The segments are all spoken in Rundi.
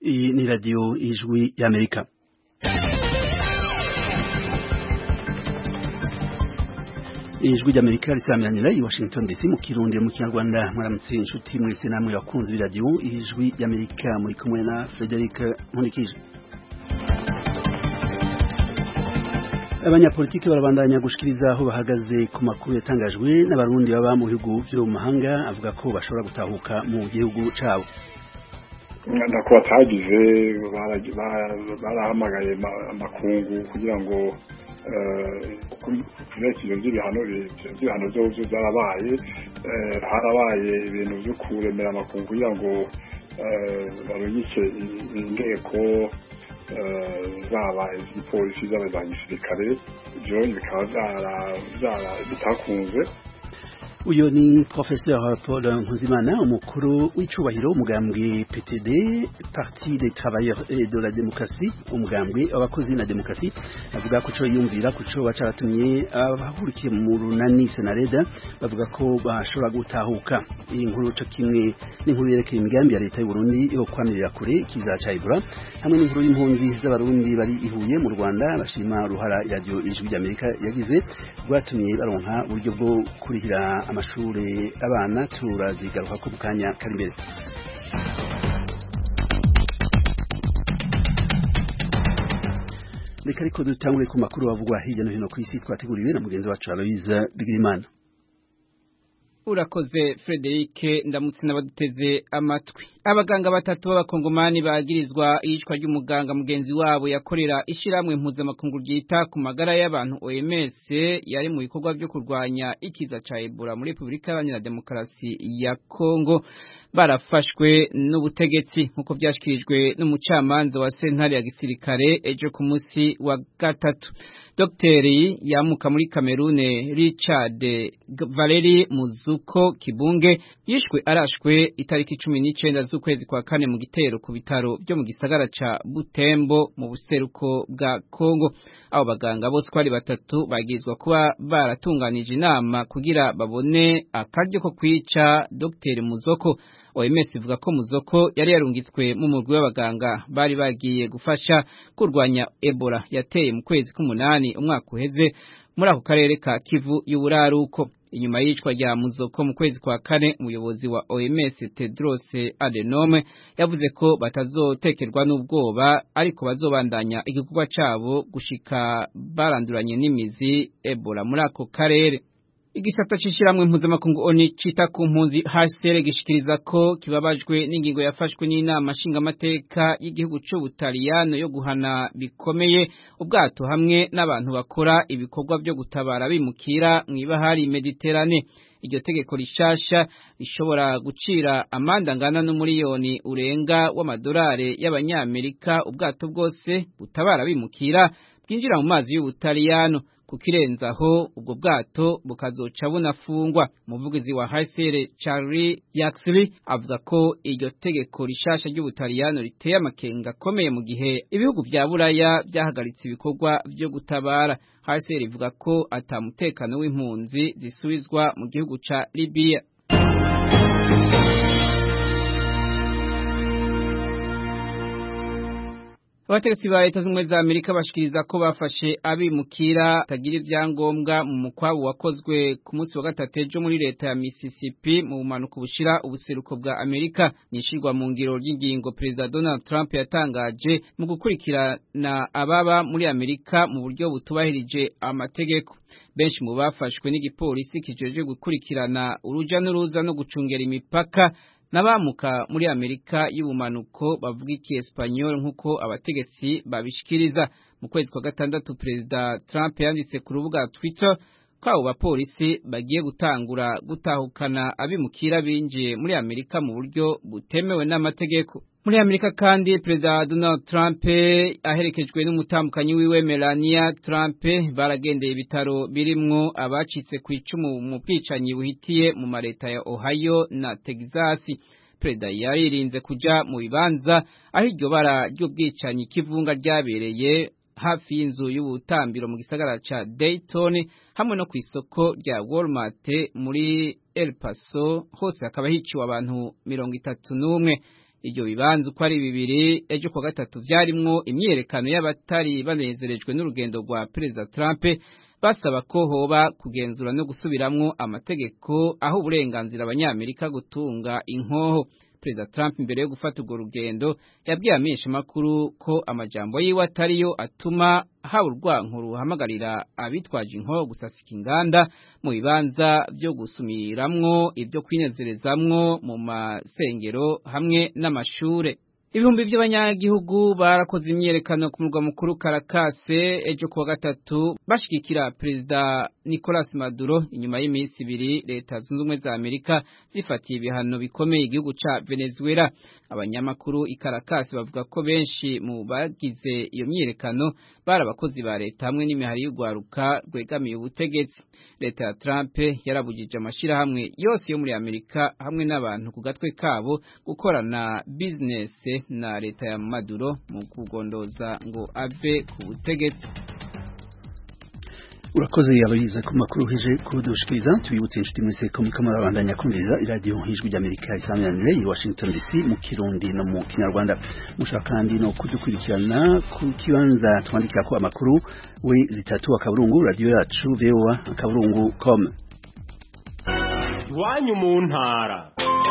Iyi ni radio Ijwi y'Amerika. Ijwi ry'Amerika risamiranyira i Washington DC mu Kirundi mu Kinyarwanda. Mwaramutse inshuti mwese namwe bakunze radio Ijwi y'Amerika, muri kumwe na Frederic Nkulikije. Abanyapolitiki barabandanya gushikiriza aho bahagaze ku makuru yatangajwe n'abarundi baba mu bihugu byo mu mahanga, avuga ko bashobora gutahuka mu gihugu cabo. Ndako batagize barahamagaye amakungu kugira ngo kurekire by'ibihano byose byarabaye, harabaye ibintu byo kuremera amakungu kugira ngo barungike inteko zaba izipolisi zaba za gisirikare, ibyo bikaba bitakunze. Uyo ni Professeur Paul Nkuzimana, umukuru w'icubahiro umugambwe PTD, Parti des Travailleurs et de la Démocratie, umugambwe w'abakozi na demokrasi, avuga ko cyo yumvira ko cyo bacaratumye abahurikiye mu runani Senareda bavuga ko bashobora gutahuka. Iyi nkuru cyo kimwe n'inkuru yerekeye imigambi ya leta y'u Burundi yo kwamirira kure kizacayibura, hamwe n'inkuru y'impunzi z'abarundi bari ihuye mu Rwanda bashima ruhara radio Ijwi y'Amerika yagize rwatumye baronka uburyo bwo kurihira amashure abana. Turazigaruka ko bukanya kari imbere. Reka ariko dutangure ku makuru bavugwa hirya no hino ku isi twateguriwe na mugenzi wacu Aloise Bigirimana. Urakoze Frederic, ndamutse n'abaduteze amatwi. Abaganga batatu b'abakongomani bagirizwa iyicwa ry'umuganga mugenzi wabo yakorera ishiramwe mpuzamakungu ryita ku magara y'abantu OMS yari mu bikorwa byo kurwanya ikiza ca Ebola muri Republika Iharanira Demokarasi ya Kongo barafashwe n'ubutegetsi, nkuko byashikirijwe n'umucamanza wa sentare ya gisirikare ejo ku munsi wa gatatu. Dr. yamuka muri Cameroon Richard Valeri Muzuko Kibunge yishwe arashwe itariki 19 z'ukwezi kwa kane mu gitero ku bitaro byo mu gisagara ca Butembo mu buseruko bwa Kongo. Abo baganga bose kwari batatu bagizwa kuba baratunganije inama kugira babone akaryo ko kwica Dr. Muzoko. OMS ivuga ko Muzoko yari yarungitswe mu murwi w'abaganga bari bagiye gufasha kurwanya Ebola yateye mu kwezi k'umunani umwaka uheze muri ako karere ka Kivu y'uburaruko. Inyuma y'icwa rya Muzoko mu kwezi kwa kane, umuyobozi wa OMS Tedros Adhanom yavuze ko batazotekerwa n'ubwoba ariko bazobandanya igikorwa cabo gushika baranduranye n'imizi Ebola muri ako karere. Igisata cishiramwe mpuzamakungu ONU cita ku mpunzi HCR gishikiriza ko kibabajwe n'ingingo yafashwe n'inama nshingamateka y'igihugu c'Ubutaliyano yo guhana bikomeye ubwato hamwe n'abantu bakora ibikorwa byo gutabara bimukira mw'ibahari Mediterane. Iryo tegeko rishasha rishobora gucira amande angana n'umuriyoni urenga w'amadolari y'abanyamerika ubwato bwose butabara bimukira bwinjira mu mazi y'Ubutaliyano. Kukirenzaho ubwo bwato bukazoca bunafungwa. Umuvugizi wa HCR Charlie Yaxley avuga ko iryo tegeko rishasha ry'Ubutaliyano riteye amakenga akomeye mu gihe ibihugu vya Buraya byahagaritse ibikorwa byo gutabara. HCR ivuga ko atamutekano w'impunzi zisubizwa mu gihugu ca Libya. Abategetsi ba Leta z'Ubumwe za Amerika bashikiriza ko bafashe abimukira tagira ivyangombwa mu mukwabu wakozwe ku munsi wa gatatu ejo muri leta ya Mississippi mu bumanuko bushira ubuseruko bwa Amerika. Nishirwa mu ngiro ry'ingingo President Donald Trump yatangaje mu gukurikirana ababa muri Amerika mu buryo butubahirije amategeko. Benshi mu bafashwe n'igipolisi kijeje gukurikirana uruja n'uruza no gucungera imipaka n'abamuka muri Amerika y'ubumanuko bavuga Ikiespanyol nkuko abategetsi babishikiriza. Mu kwezi kwa gatandatu President Trump yanditse ku rubuga Twitter ko abo bapolisi bagiye gutangura gutahukana abimukira binjiye muri Amerika mu buryo butemewe n'amategeko. Muri Amerika kandi President Donald Trump aherekejwe n'umutambukanyi wiwe Melania Trump baragendeye ibitaro birimwo abacitse ku icumu mu bwicanyi buhitiye mu mareta ya Ohio na Texas. President yaririnze kuja mu bibanza aho iryo bara ry'ubwicanyi kivunga ryabereye hafi y'inzu y'ubutambiro mu gisagara ca Dayton hamwe no kw'isoko rya Walmart muri El Paso. Hose hakaba hiciwe abantu 31. Iryo bibanza uko ari bibiri ejo kwa gatatu vyarimwo imyerekano y'abatari banezerejwe n'urugendo rwa Perezida Trump basaba ko hoba kugenzura no gusubiramwo amategeko aho uburenganzira abanyamerika gutunga inkoho. Perezida Trump imbere yo gufata urwo rugendo yabwiye amenshi makuru ko amajambo yiwe atariyo atuma haba urwanko ruhamagarira abitwaje inkoho gusasika inganda mu bibanza byo gusumiramwo ibyo kwinezerezamwo mu masengero hamwe n'amashure. Ibihumbi by'abanyagihugu barakoze imyerekano ku murwa mukuru Caracas ejo kuwa gatatu bashigikira Perezida Nicolas Maduro inyuma y'iminsi ibiri leta zunze ubumwe za Amerika zifatiye ibihano bikomeye igihugu ca Venezuela. Abanyamakuru i Caracas bavuga ko benshi mu bagize iyo myerekano bari abakozi ba leta hamwe n'imihari y'urwaruka rwegamiye ubutegetsi. Leta ya Trump yarabujije amashirahamwe yose yo muri Amerika hamwe n'abantu ku gatwe kabo gukorana business na leta ya Maduro mu kugondoza ngo ave ku butegetsi. Urakoze yabayize ku makuru hije kudushikiriza tubibutse inshuti mwese ko mukamara bandanya kumviriza iradio hijwi ry'Amerika isanganire i Washington DC mu Kirundi no mu Kinyarwanda. Mushaka kandi no kudukurikirana ku kibanza twandikira ko amakuru we zitatu akaburungu radio yacu voa.com. Iwanyu mu ntara.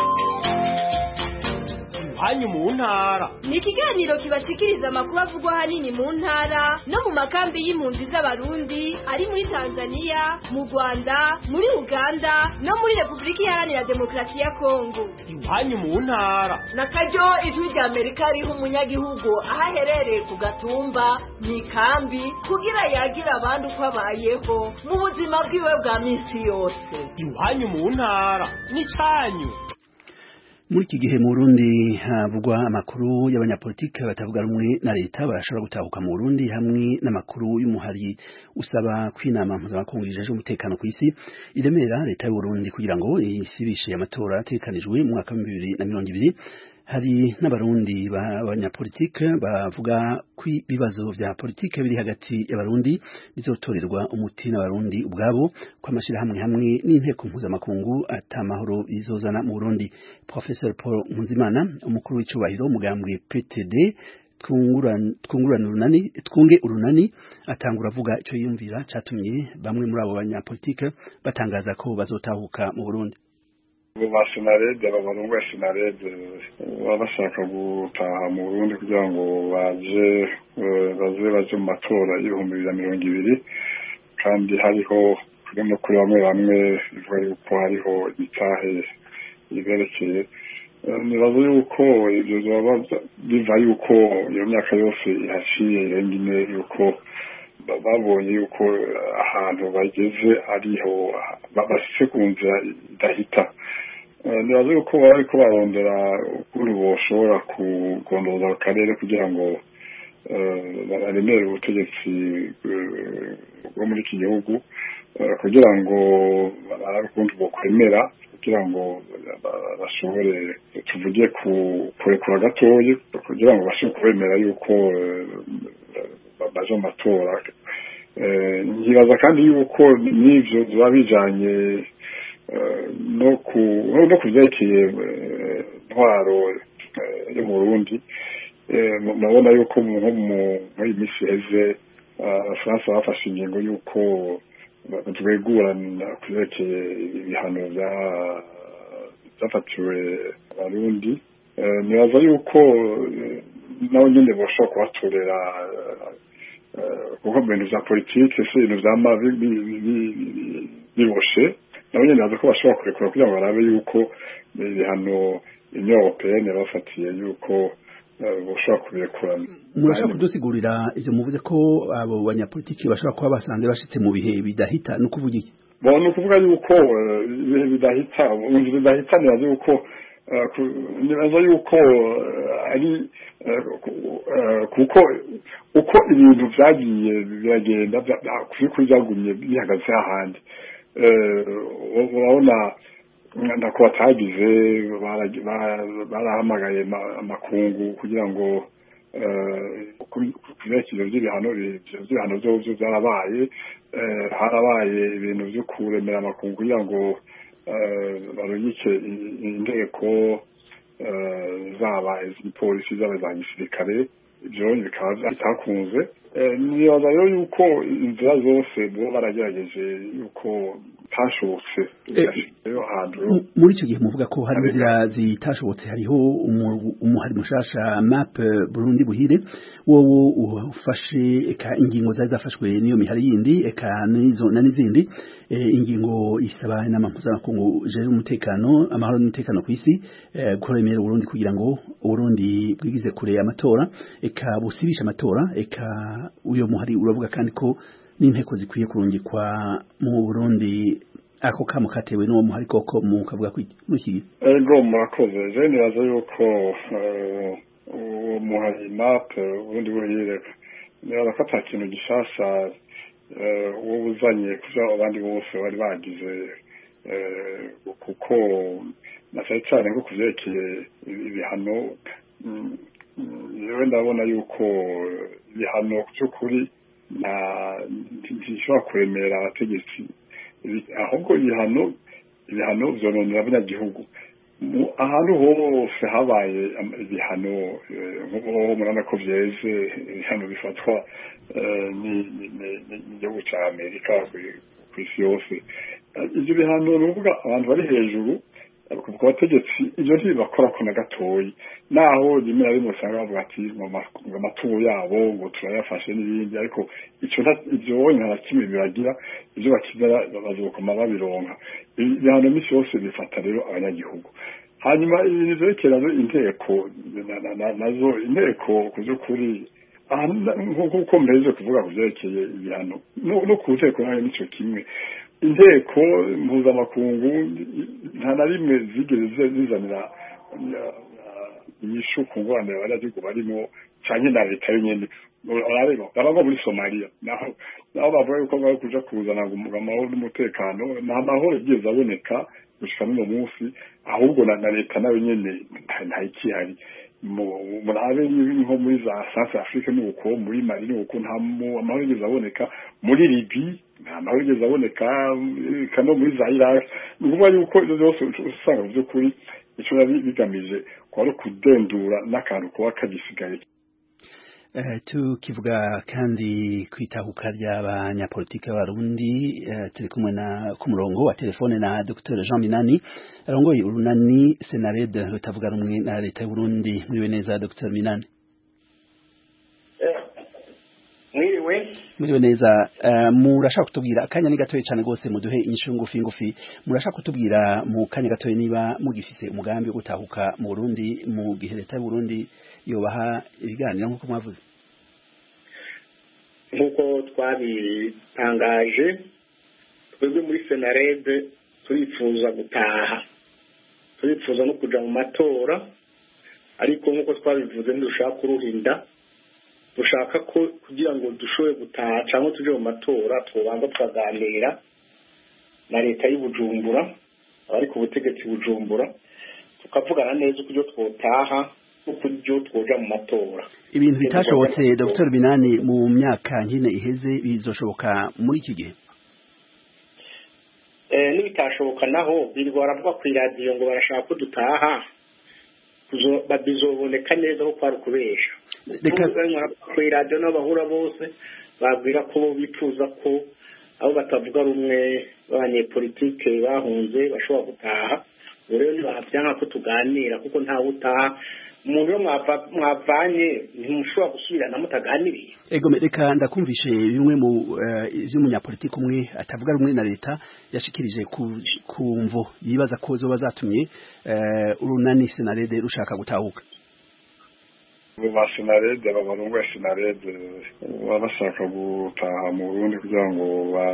Iwanyu mu ntara ni ikiganiro kibashikiriza amakuru avugwa hanini mu ntara no mu makambi y'impunzi z'abarundi ari muri Tanzania, mu Rwanda, muri Uganda no muri Republika Iharanira Demokarasi ya Kongo. Iwanyu mu ntara na karyo ijwi rya Amerika riha umunyagihugu aho aherereye ku gatumba mu kambi kugira yagira abandi uko abayeho mu buzima bwiwe bwa minsi yose. Iwanyu mu ntara ni canyu. Muri iki gihe mu Burundi havugwa amakuru y'abanyapolitike batavuga rumwe na leta barashobora gutahuka mu Burundi hamwe n'amakuru y'umuhari usaba kwinama mpuzamakungu ijeje umutekano ku isi iremera leta y'u Burundi kugira ngo isibishe amatora atekanijwe mu mwaka wa 2020. Hari n'abarundi b'abanyapolitike bavuga ko ibibazo vya politike biri hagati y'abarundi bizotorerwa umuti n'abarundi ubwabo ko amashirahamwe hamwe n'inteko mpuzamakungu atamahoro bizozana mu Burundi. Professor Paul Nkunzimana umukuru w'icubahiro mugambwe PTD twunge urunani atangura avuga ico yumvira catumye bamwe muri abo banyapolitike batangaza ko bazotahuka mu Burundi. Ba Senarede babarungwa Senarede bashaka gutaha mu Burundi kugira ngo baje mu matora y'ibihumbi 2020 kandi hariho no kuri bamwe bivuga yuko hariho itahe iberekeye nibaza yuko ibyo biva yuko iyo myaka yose yaciye irengine yuko babonye yuko ahantu bageze ariho babashitse ku nzira idahita. Nibaza yuko bariko barondera ukuntu boshobora kugondoza akarere kugira ngo baremere ubutegetsi bwo muri iki gihugu kugira ngo barabe ukuntu bokwemera kugira ngo bashobore tuvuge kurekura gatoyi kugira ngo bashobore kwemera yuko baje mu matora. Nkibaza kandi yuko n'ivyo biba bijanye no kuvyerekeye ntwaro yo mu Burundi. Murabona yuko muri iyi minsi heze Abafaransa bafashe ingingo yuko batwegurana kuvyerekeye ibihano vyafatiwe abarundi. Nibaza yuko nabo nyene boshobora kubatorera kuko ibintu vya politike si ibintu vyama biroshe. Nabo nyene baza ko bashobora kurekura kugira ngo barabe yuko ibihano Union Européenne bafatiye yuko boshobora kubirekura. Murashaka kudusigurira ivyo muvuze ko abo banyapolitiki bashobora kuba basanze bashitse mu bihe bidahita no kuvuga iki? Ni ukuvuga yuko ibihe bidahita nibaza yuko nibaza yuko ari kuko uko ibintu vyagiye biragenda kuri byagumye bihagaze ahandi. Urabona ndako batagize barahamagaye amakungu kugira ngo kurekera by'ibihano byo byarabaye. Harabaye ibintu byo kuremera amakungu kugira ngo barungike inteko zaba iz'ipolisi zaba za gisirikare ibyo bikaba bitakunze nibaza rero yuko inzira zose bo baragerageje yuko tashobotse muri icyo gihe muvuga ko hari inzira zitashobotse hariho umuhari mushasha map Burundi buhire wowe ufashe eka ingingo zari zafashwe niyo mihari yindi eka nizo n'izindi ingingo isaba inama mpuzamakungu jeje umutekano amahoro n'umutekano ku isi kuremera Burundi kugira ngo Burundi bwigize kure amatora eka busibisha amatora eka uyo muhari uravuga kandi ko n'inteko zikwiye kurungikwa mu Burundi ako kamo katewe n'uwo muhari koko mu kavuga kwiki ego murakoze je nibaza yuko umuhari map ubundi buhire nibaza ko ata kintu gishasha uwo uzanye kuja abandi bose bari bagize kuko nashaye cyane ko kuvyerekeye ibihano yewe ndabona yuko ibihano cy'ukuri ntishobora kuremera abategetsi ahubwo ibihano vyononera abanyagihugu ahantu hose habaye ibihano nk'ubu murabona ko vyeze ibihano bifatwa n'igihugu ca Amerika kw'isi yose ivyo bihano nuvuga abantu bari hejuru ku bategetsi ivyo ntibibakorako na gatoyi naho rimwe na rimwe usanga bavuga ati ngo amatungo yabo ngo turayafashe n'ibindi ariko ivyo nta kimwe biragira ivyo bakizera bazokoma babironka ibihano misi yose bifata rero abanyagihugu hanyuma ibintu vyerekera inteko nazo inteko kuvy'ukuri nk'uko mpejeje kuvuga kuvyerekeye ibihano no ku nteko nayo nico kimwe inteko mpuzamakungu nta na rimwe zigeze zizanira inyishu ku ngorane abanyagihugu barimo canke na leta yonyene baba muri Somalia naho bavuga yuko bari kuja kuzana amahoro n'umutekano nta mahoro yigeze aboneka gushika n'uno munsi ahubwo na leta nayo nyene nta ikihari murabe nko muri za South Africa n'uko muri Mali n'uko nta amahoro yigeze aboneka muri Libya nta mahoro yigeze aboneka kano muri za Iraq nukuvuga yuko ivyo byose usanga vy'ukuri ico bigamije kwari kudendura n'akantu kuba kagisigaye tukivuga kandi kwitahuka ry'abanyapolitike b'abarundi turi kumwe ku murongo wa telefone na Dr Jean Minani arongoye urunani Senarede rutavuga rumwe na leta y'u Burundi muriwe neza Dr Minani muriwe neza murashaka kutubwira akanya ni gatoye cyane gose muduhe inyishu ngufi murashaka kutubwira mu kanya gatoye niba mugifise umugambi wo gutahuka mu Burundi mu gihe leta y'u Burundi yobaha ibiganiro nk'uko mwavuze nk'uko twabitangaje twebwe muri Senarede turifuza gutaha turifuza no kuja mu matora ariko nk'uko twabivuze ntidushaka kuruhinda dushaka ko kugira ngo dushobore gutaha cyangwa tuje mu matora tubanza tukaganira na leta y'Ubujumbura abari ku butegetsi Bujumbura tukavugana neza uko twotaha ukuryo twoja mu matora ibintu bitashobotse Dr Binani mu myaka nkine iheze bizoshoboka muri iki gihe nibitashoboka naho birirwa baravuga ku radio ngo barashaka ko dutaha babizoboneka neza ko kwari kubesha reka ku radio n'abahura bose babwira ko bifuza ko abo batavuga rumwe abanyepolitike bahunze bashobora gutaha rero ntibavyanka ko tuganira kuko ntawe utaha umuntu yo mwavanye ntimushobora gusubirana mutaganiriye ego reka ndakumvishe bimwe mu vy'umunyapolitike umwe atavuga rumwe na leta yashikirije ku mvo yibaza ko zo bazatumye urunani Senarede rushaka gutahuka ba Senarede abarongo ya Senarede bashaka gutaha mu Burundi kugira ngo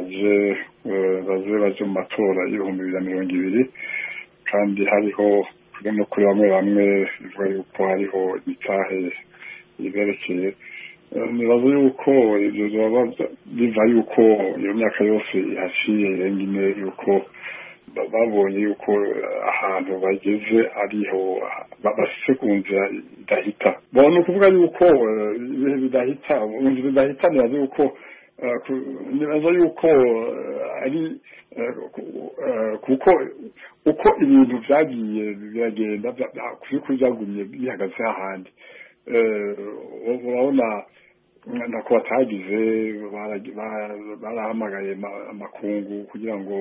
baje mu matora y'ibihumbi 2020 kandi hariho no kuri bamwe bivuga yuko hariho itahe iberekeye nibaza yuko ibyo biva yuko iyo myaka yose yaciye irenga ine yuko babonye yuko ahantu bageze ariho bashitse ku nzira idahita bona ukuvuga yuko ibihe bidahita nibaza yuko nibaza yuko ari kuko uko ibintu byagiye biragenda kuri byagumye bihagaze ahandi urabona nako batagize barahamagaye amakungu kugira ngo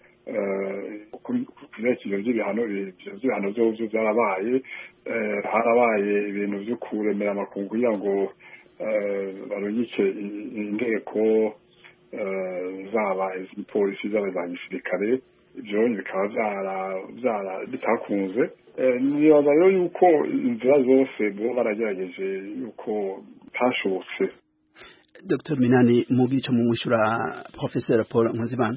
kurekera by'ibihano byo byarabaye harabaye ibintu byo kuremera amakungu kugira ngo barungike inteko zaba iz'ipolisi zaba za gisirikare ibyo bikaba bitakunze nibaza rero yuko inzira zose bo baragerageje yuko tashobotse. Dr. Minani mugico mu mwishura Professor Paul Nkuzimana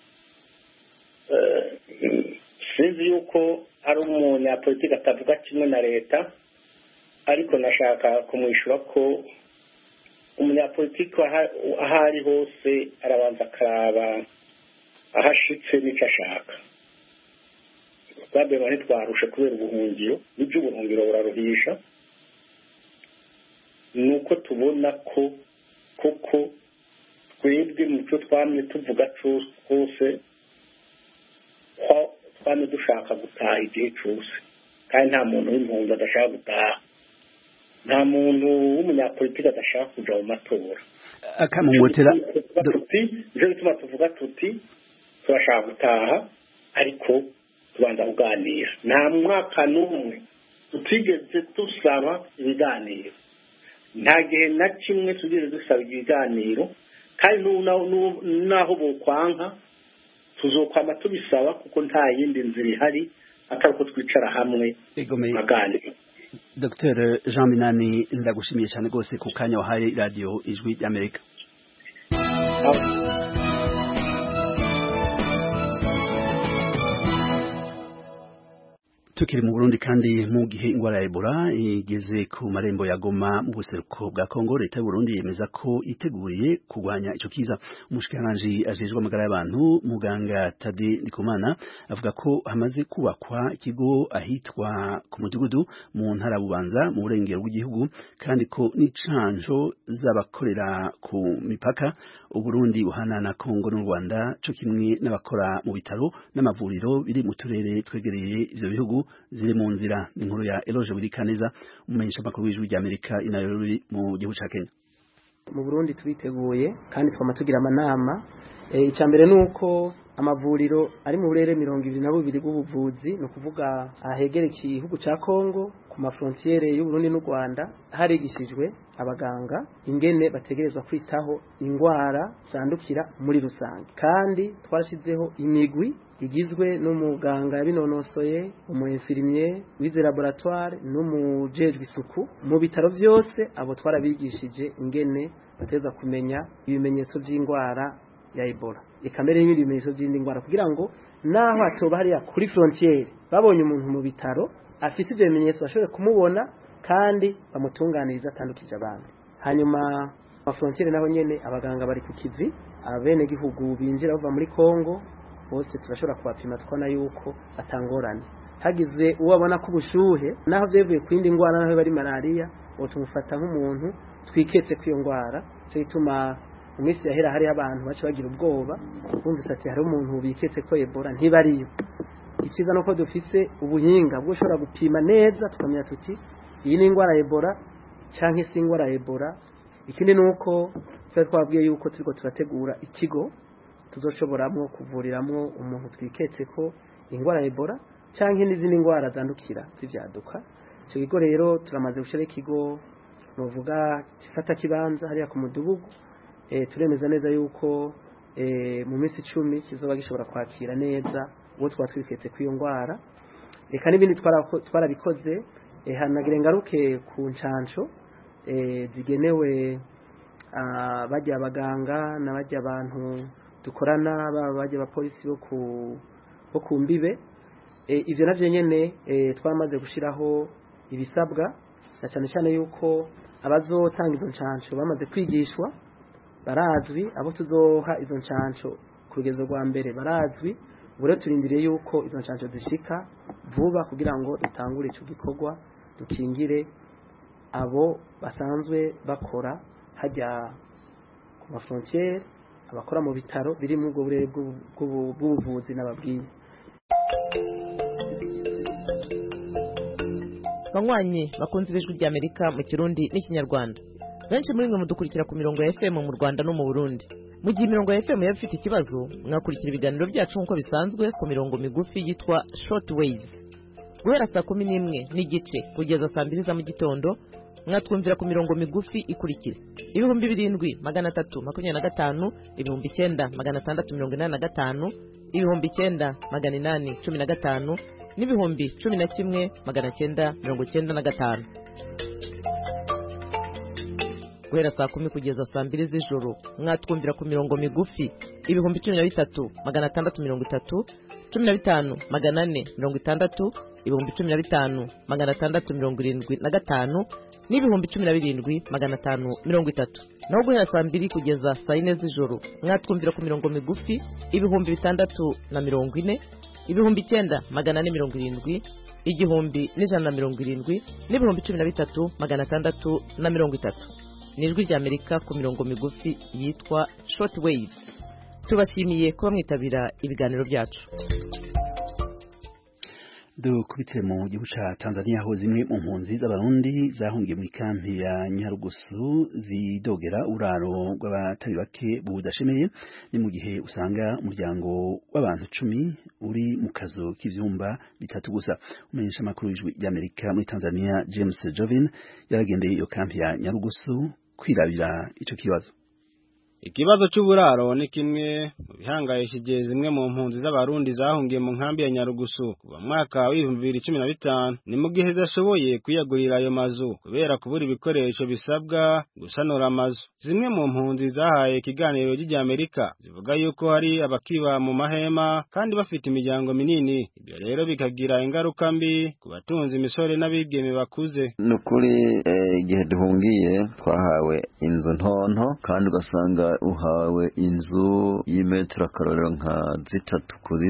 sinzi yuko ari umunyapolitiki atavuga kimwe na leta ariko nashaka kumwishura ko umunyapolitiki aho ari hose arabanza akaraba ahashitse n'icyo ashaka twabema ntitwarushe kubera ubuhungiro n'iby'ubuhungiro buraruhisha ni uko tubona ko koko twebwe mu cyo twamye tuvuga twose twamye dushaka gutaha igihe cyose kandi nta muntu w'impunzi adashaka gutaha nta muntu w'umunyapolitiki adashaka kuja mu matora akamumotera nico gituma tuvuga tuti turashaka gutaha ariko tubanza kuganira nta mwaka n'umwe tutigeze dusaba ibiganiro nta gihe na kimwe tugeze dusaba ibiganiro kandi naho bokwanka tuzokwama tubisaba kuko nta yindi nzira ihari atari uko twicara hamwe tukaganira. Dr. Jean Minani ndagushimiye cyane rwose ku kanya wahaye radio Ijwi ry'Amerika. Tukiri mu Burundi kandi mu gihe ingwara ya Ebola igeze ku marembo ya Goma mu buseruko bwa Kongo, leta y'u Burundi yemeza ko iteguriye kurwanya ico kiza. Umushikiranganji ajejwe amagara y'abantu muganga Tade Ndikumana avuga ko hamaze kubakwa ikigo ahitwa ku mudugudu mu ntara Bubanza mu burengero bw'igihugu kandi ko n'icanjo z'abakorera ku mipaka Uburundi buhana na Kongo n'u Rwanda cyo kimwe n'abakora mu bitaro n'amavuriro biri mu turere twegereye ivyo bihugu ziri mu nzira. Inkuru ya Eloge Burikaneza umumenyesha makuru w'Ijwi ry'Amerika i Nairobi mu gihugu ca Kenya. Mu Burundi twiteguye kandi twama tugira amanama icambere nuko amavuriro ari mu burere 22 bw'ubuvuzi no kuvuga ahegereye igihugu ca Kongo ku mafrontiere y'u Burundi n'u Rwanda harigishijwe abaganga ingene bategerezwa kwitaho ingwara zandukira muri rusange kandi twarashizeho imigwi igizwe n'umuganga yabinonosoye umuinfirmier wize laboratoire n'umujejwe isuku mu bitaro byose abo twarabigishije ingene bateza kumenya ibimenyetso by'ingwara ya Ebola ikamere n'ibimenyetso by'indi ngwara kugira ngo naho atoba hariya kuri frontiere babonye umuntu mu bitaro afite ibyo bimenyetso bashobore kumubona kandi bamutunganiriza atandukije abantu. Hanyuma ma frontiere naho nyene abaganga bari ku kivi abene gihugu binjira bava muri Kongo bose turashobora kubapima twona yuko atangorane hagize uwabona ko ubushuhe naho byevuye kwindi ngwara naho bari malaria otumufata nk'umuntu twiketse kwiyo ngwara cyo ituma umwisi yahera hari abantu bace bagira ubwoba bumvise ati hari umuntu biketse ko Ebola ntibariyo. Ikiza nuko dufise ubuhinga bwo shobora gupima neza tukamenya tuti iyi ni ingwara ya Ebola canke si ingwara ya Ebola. Ikindi nuko twabwiye yuko turiko turategura ikigo tuzoshoboramwo kuvuriramwo umuntu twiketse ko ingwara ya Ebola canke n'izindi ngwara zandukira z'ivyaduka. Ico kigo rero turamaze gushira ikigo novuga gifata kibanza hariya ku mudugudu turemeza neza yuko mu minsi 10 kizoba gishobora kwakira neza uwo twatwiketse kwiyo ngwara. Reka n'ibindi twarabikoze hanagire ngaruke ku ncanco zigenewe bajya abaganga n'abajya abantu dukorana bajya abapolisi bo ku mbibe. Ivyo navyo nyene twamaze gushiraho ibisabwa na cyane cyane yuko abazotanga izo ncanco bamaze kwigishwa barazwi, abo tuzoha izo ncanco ku rugezo rwa mbere barazwi. Ubure turindiriye yuko izo ncanco zishika vuba kugira ngo dutangure ico gikorwa dukingire abo basanzwe bakora hajya ku ma frontiere abakora mu bitaro biri mu bwo burere bw'ubuvuzi n'ababwiye. Banywanyi bakunze ijwi rya Amerika mu Kirundi n'Ikinyarwanda. Benshi muri mwe mudukurikira ku mirongo ya FM mu Rwanda no mu Burundi. Mu gihe imirongo ya FM yafite ikibazo, mwakurikira ibiganiro byacu nkuko bisanzwe ku mirongo migufi yitwa short waves. Guhera saa 11 n'igice kugeza saa 2 za mu gitondo, mwatwumvira ku mirongo migufi ikurikira: 7325, 9685, 9815 n'ibihumbi 11,995. Guhera saa 10 kugeza saa 2 z'ijoro mwatwumvira ku mirongo migufi ibihumbi 13,630, 15,460, ibihumbi 15,675 n'ibihumbi 17,530. Naho guhera saa 2 kugeza saa 4 z'ijoro mwatwumvira ku mirongo migufi ibihumbi 640, ibihumbi 9,470, igihumbi 170 n'ibihumbi 13,630. Nijwi rya Amerika ku mirongo migufi yitwa short waves. Tubashimiye kuba mwitabira ibiganiro byacu. Dukubitire mu gihugu ca Tanzania aho zimwe mu mpunzi z'abarundi zahungiye mu kampi ya Nyarugusu zidogera uraro rw'abatari bake budashemeye, ni mu gihe usanga umuryango w'abantu 10 uri mu kazo k'ivyumba bitatu gusa. Umenyesha makuru w'ijwi ry'Amerika muri Tanzania James Jovin yaragendeye iyo kampi ya Nyarugusu kwirabira ico kibazo. Ikibazo cy'uburaro ni kimwe mu bihangayishije zimwe mu mpunzi z'abarundi zahungiye mu nkambi ya Nyarugusu kuva mwaka wa 2015, ni mu gihe zashoboye kwiyagurira ayo mazu kubera kubura ibikoresho bisabwa gusanura amazu. Zimwe mu mpunzi zahaye ikiganiro ry'Amerika zivuga yuko hari abakiba mu mahema kandi bafite imiryango minini, ibyo rero bikagira ingaruka mbi ku batunzi imisore n'abigeme bakuze. Nukuri igihe duhungiye twahawe inzu ntonto kandi ugasanga uhawe inzu y'imetero akarorero nka 3 kuri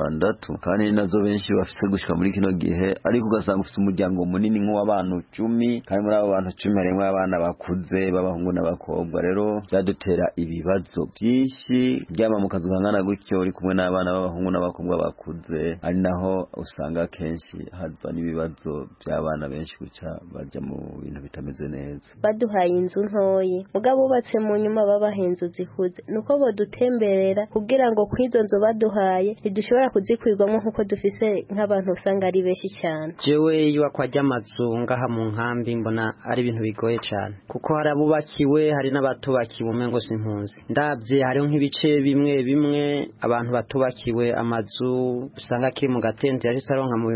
6, kandi nazo benshi bafite gushika muri kino gihe, ariko ugasanga ufite umuryango munini nk'uw'abantu 10, kandi muri abo bantu 10 harimo abana bakuze b'abahungu n'abakobwa. Rero byadutera ibibazo byinshi, byama mu kazu kangana gutyo uri kumwe n'abana b'abahungu n'abakobwa bakuze, ari naho usanga kenshi hava n'ibibazo by'abana benshi guca bajya mu bintu bitameze neza. Baduhaye inzu ntoyi mugabo bubatse mu nyuma babahenze zihuze, nuko bodutemberera kugira ngo kwizo nzo baduhaye ntidushobora kuzikwirwamo nkuko dufise nk'abantu usanga ari benshi cyane. Jewe iyo kwajya amazu ngaha mu nkambi mbona ari ibintu bigoye cyane, kuko hari abubakiwe hari n'abatubakiwe umengo simpunzi. Ndavye hariho nk'ibice bimwe bimwe abantu batubakiwe amazu usanga kiri mu gatente yari aronka mu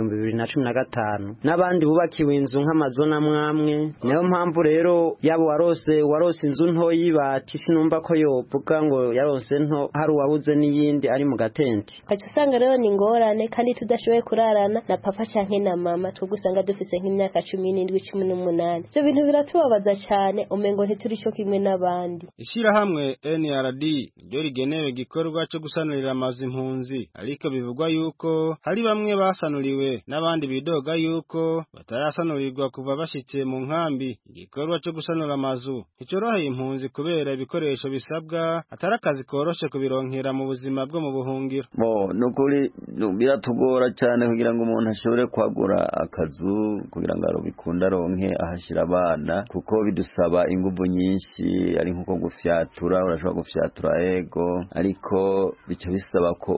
2015, n'abandi bubakiwe inzu nk'amazona mwamwe. Niyo mpamvu rero yabo warose inzu ntoyi bati sinumva ko yovuga ngo yarose nto hari uwabuze n'iyindi ari mu gatente. Kaca usanga rero ni ngorane kandi tudashoboye kurarana na papa canke na mama, tugusanga dufise nk'imyaka 17 18. Ibyo bintu biratubabaza cyane, umengo ntituri cyo kimwe n'abandi. Ishirahamwe NRD ryo rigenewe gikorwa cyo gusanurira amazu impunzi, ariko bivugwa yuko hari bamwe basanuriwe n'abandi bidoga yuko batarasanurirwa kuva bashitse mu nkambi. Igikorwa cyo gusanura amazu icoroheye impunzi kubera ibikoresho bisabwa atarakazi koroshe kubironkera mu buzima bwo mu buhungiro. Nukuri biratugora cyane kugira ngo umuntu ashobore kwagura akazu kugira ngo arobikunda ronke ahashira abana, kuko bidusaba ingufu nyinshi, ari nkuko gufyatura, urashobora gufyatura ego, ariko bica bisaba ko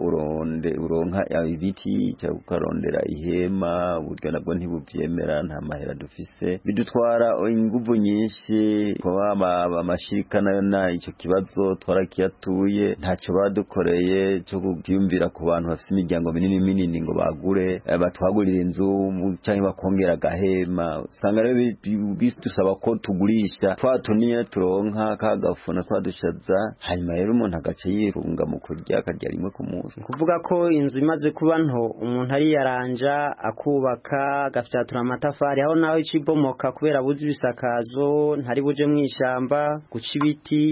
uronka ibiti cyangwa ukarondera ihema, buryo nabwo ntibuvyemera, nta mahera dufise, bidutwara ingufu nyinshi. Kwa amashirika nayo na icyo kibazo twarakiyatuye, ntacyo badukoreye cyo kubyumvira ku bantu bafite imiryango minini ngo bagure batwagurira inzu cyangwa bakongera gahema. Usanga rero bisaba ko tugurisha twatuniye turonka kagafuna twadushaza, hanyuma rero umuntu agace yirunga mu kurya akarya rimwe ku munsi. Kuvuga ko inzu imaze kuba nto umuntu ari yaranja akubaka agafyatura amatafari, aho naho icibomoka kubera buzi bisakazo ntari buje mwishamba, guca ibiti, guca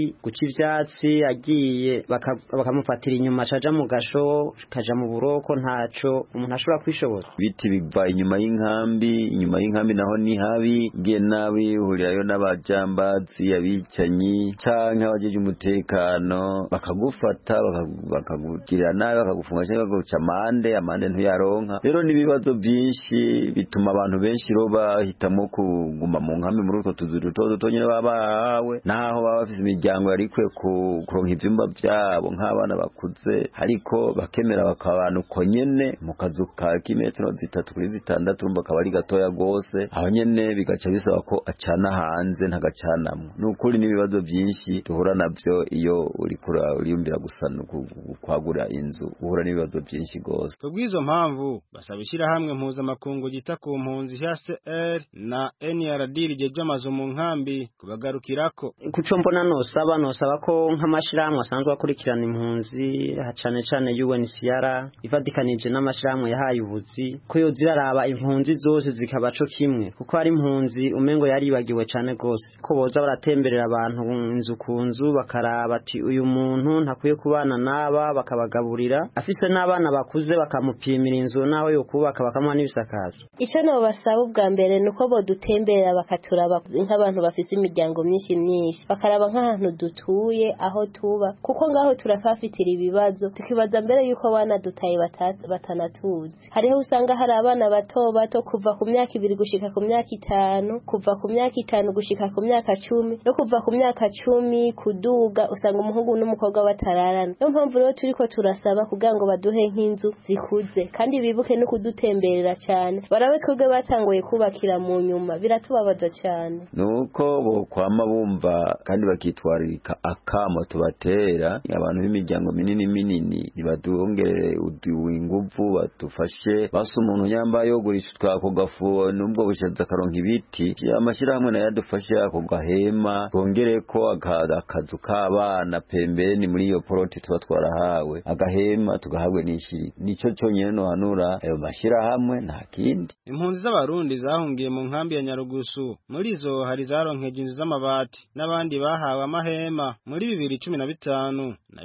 ivyatsi agiye bakamufatira inyuma caja mu gasho kaja mu buroko ntaco umuntu ashobora kwishoboza. Biti bigwa inyuma y'inkambi naho ni habi giye nabi uhurirayo n'abajambazi abicanyi canke abajeje umutekano bakagufata bakagukirira nabi bakagufunga cyangwa bakaguca amande ntuyaronka. Rero nibibazo byinshi bituma abantu benshi bahitamo kuguma mu nkambi muri utwo tuzu duto nyine babahawe naho baba bafite imiryango yarikwe kuronka ivyumba byabo nk'abana bakuze ariko bakemera bakabana uko nyene mu kazu ka kimetero 3 kuri 6 urumva akaba ari gatoya gose aho nyene bigaca bisaba ko acana hanze ntagacanamwe. Nukuri nibibazo byinshi duhura navyo iyo uriyumvira gusana kwagura inzu uhura nibibazo byinshi gose. Kubwizo mpamvu basabishira hamwe mpuzamakungu gita ku mpunzi HCR na NRD rijeje amazu mu nkambi kubagarukirako. Kuco mbona nosaba ko nk'amashirahamwe asanzwe akurikirana impunzi cane UNHCR ifadikanije n'amashirahamwe yahaye ubuzi ko yo ziraraba impunzi zose zikaba co kimwe kuko hari impunzi umengo yaribagiwe cane gose ko boza baratemberera abantu inzu ku nzu bakaraba ati uyu muntu ntakwiye kubana naba bakabagaburira afise n'abana bakuze bakamupimira inzu naho yo kubaka bakamuha n'ibisakazo. Ico no basaba ubwa mbere nuko bodutemberera bakaturaba nk'abantu bafise imiryango myinshi bakaraba nk'ahantu dutuye aho tuba kuko ngaho turakafitira ibibazo tukibaza mbere yuko abana dutaye batanatuzi. Hariho usanga hari abana bato kuva ku myaka 2 gushika ku myaka 5 kuva ku myaka 5 gushika ku myaka 10 no kuva ku myaka 10 kuduga usanga umuhungu n'umukobwa batararana. Niyo mpamvu rero turiko turasaba kugira ngo baduhe nk'inzu zikuze kandi bibuke no kudutemberera cyane barabe twebwe batanguye kubakira mu nyuma biratubabaza cyane. Nuko bokwama bumva kandi bakitwaririka akamo tubatera abantu b'imiryango minini nibadongere inguvu batufashe basa umuntu yambaye yogurisha twako gafu nubwo bushaza karonka ibiti amashirahamwe nayo adufashe ako gahema bongere ko akazu k'abana pembeni muri iyo poroti tuba twarahawe agahema tugahabwe n'ishiri nico cyonyene no hanura ayo mashirahamwe nta kindi. Impunzi z'abarundi zahungiye mu nkambi ya Nyarugusu muri zo hari zaronkeje inzu z'amabati n'abandi bahawe amahema muri 2015 na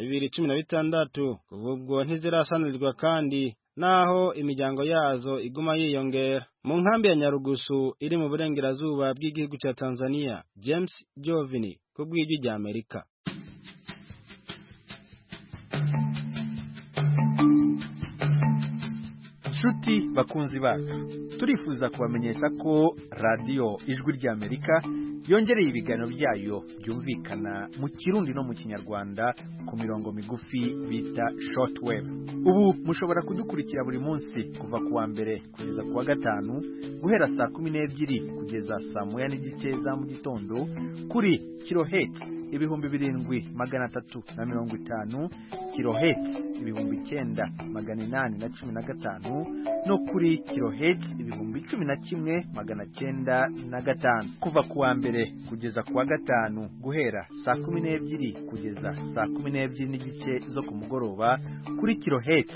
2016 kubwo ntizirasanirwa kandi naho imiryango yazo iguma yiyongera. Mu nkambi ya Nyarugusu iri mu burengerazuba bw'igihugu cya Tanzania, James Jovini kubw'ijwi rya Amerika. Nshuti bakunzi bacu turifuza kubamenyesha ko radio Ijwi rya Amerika yongereye ibiganiro byayo byumvikana mu Kirundi no mu Kinyarwanda ku mirongo migufi bita shortwave. Ubu mushobora kudukurikira buri munsi kuva kuwa mbere kugeza kuwa gatanu guhera saa 12 kugeza saa 1:30 za mu gitondo kuri kilohertz 7350 kilohertz 9815 no kuri kilohertz 11905 kuva kuwa mbere kugeza kuwa gatanu guhera saa 12 kugeza saa 12 n'igice zo ku mugoroba kuri kilohertz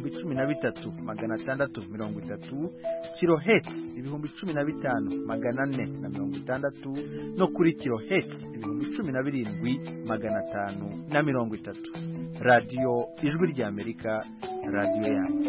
13630 kilohertz 15460 no kuri kilohertz 17530. Radio Ijwi rya Amerika, radio yanyu.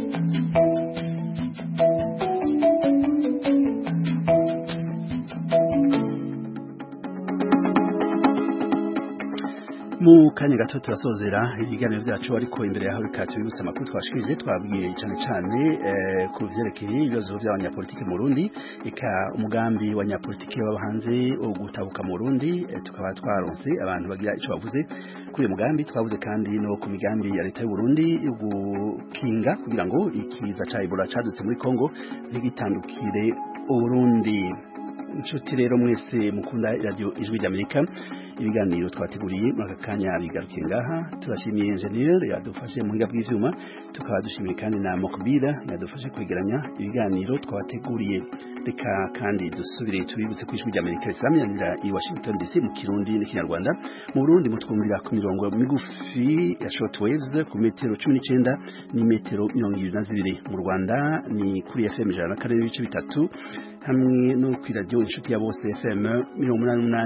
Mu kanya gato turasozera ibiganiro byacu ariko imbere yaho bikacu bibutsa amakuru twashikije twabwiye cyane ku vyerekeye ibibazo by'abanyapolitike mu Burundi eka umugambi wa nyapolitike w'abahanze ugutabuka mu Burundi tukaba twaronse abantu bagira ico bavuze kuri mugambi twavuze kandi no ku migambi ya leta y'u Burundi gukinga kugira ngo ikiza ca Ebola cadutse muri Kongo ntigitandukire Burundi. Inshuti rero mwese mukunda radio Ijwi rya Amerika ibiganiro twateguriye muri aka kanya bigarukiye ngaha turashimiye engineer yadufashe mu ngabwe bw'ivyuma tukaba dushimiye kandi na Mokbira yadufashe kwegeranya ibiganiro twabateguriye reka kandi dusubire tubibutse ku ijwi ry'Amerika risamirira i Washington DC mu Kirundi n'ikinyarwanda mu Burundi mutwumvira ku mirongo migufi ya shortwaves ku metero 19 ni metero 22 mu Rwanda ni kuri FM 104.3 hamwe no kuri radio inshuti ya bose FM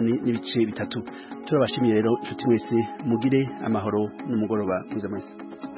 88.3 turabashimiye rero inshuti mwese mugire amahoro n'umugoroba mwiza mwese